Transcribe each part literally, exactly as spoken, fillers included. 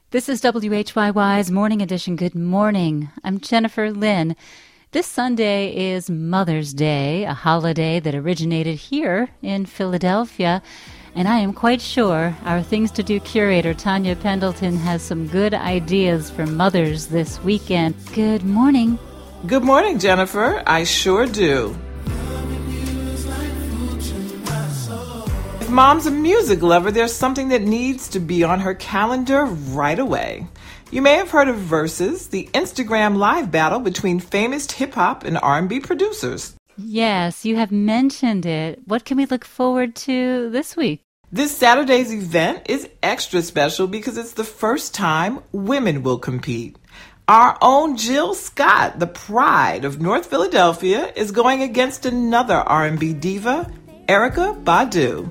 This is W H Y Y's Morning Edition. Good morning. I'm Jennifer Lynn. This Sunday is Mother's Day, a holiday that originated here in Philadelphia. And I am quite sure our Things to Do curator, Tanya Pendleton, has some good ideas for mothers this weekend. Good morning. Good morning, Jennifer. I sure do. If Mom's a music lover, there's something that needs to be on her calendar right away. You may have heard of Versus, the Instagram live battle between famous hip-hop and R and B producers. Yes, you have mentioned it. What can we look forward to this week? This Saturday's event is extra special because it's the first time women will compete. Our own Jill Scott, the pride of North Philadelphia, is going against another R and B diva, Erykah Badu.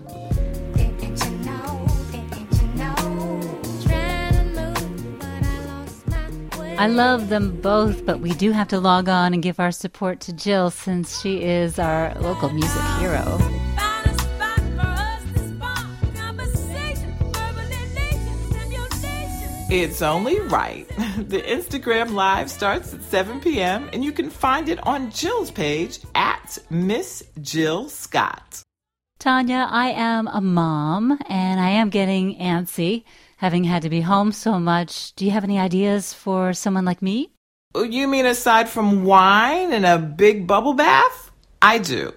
I love them both, but we do have to log on and give our support to Jill since she is our local music hero. It's only right. The Instagram Live starts at seven p.m. and you can find it on Jill's page at Miss Jill Scott. Tanya, I am a mom and I am getting antsy, having had to be home so much. Do you have any ideas for someone like me? You mean aside from wine and a big bubble bath? I do.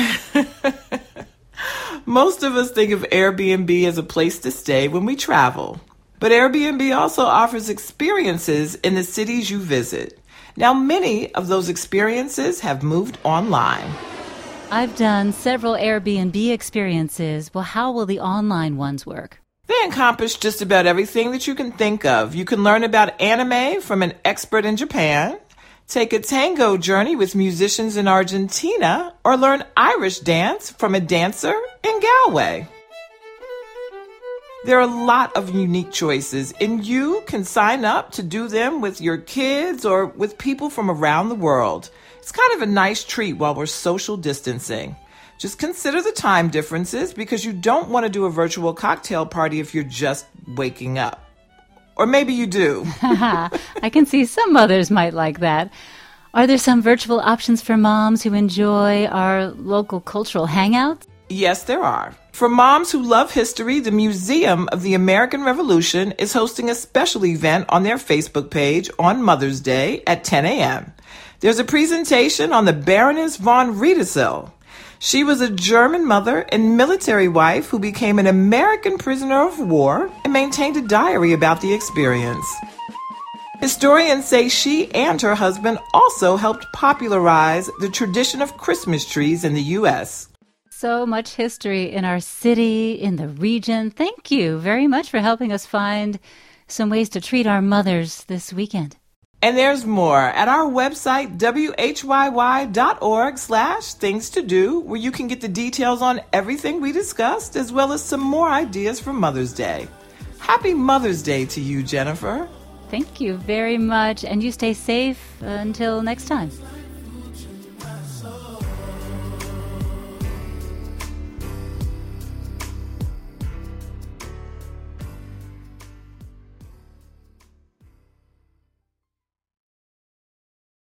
Most of us think of Airbnb as a place to stay when we travel. But Airbnb also offers experiences in the cities you visit. Now, many of those experiences have moved online. I've done several Airbnb experiences. Well, how will the online ones work? They encompass just about everything that you can think of. You can learn about anime from an expert in Japan, take a tango journey with musicians in Argentina, or learn Irish dance from a dancer in Galway. There are a lot of unique choices, and you can sign up to do them with your kids or with people from around the world. It's kind of a nice treat while we're social distancing. Just consider the time differences because you don't want to do a virtual cocktail party if you're just waking up. Or maybe you do. I can see some mothers might like that. Are there some virtual options for moms who enjoy our local cultural hangouts? Yes, there are. For moms who love history, the Museum of the American Revolution is hosting a special event on their Facebook page on Mother's Day at ten a.m. There's a presentation on the Baroness von Riedesel. She was a German mother and military wife who became an American prisoner of war and maintained a diary about the experience. Historians say she and her husband also helped popularize the tradition of Christmas trees in the U S So much history in our city, in the region. Thank you very much for helping us find some ways to treat our mothers this weekend. And there's more at our website, W H Y Y dot org slash things to do, where you can get the details on everything we discussed, as well as some more ideas for Mother's Day. Happy Mother's Day to you, Jennifer. Thank you very much. And you stay safe until next time.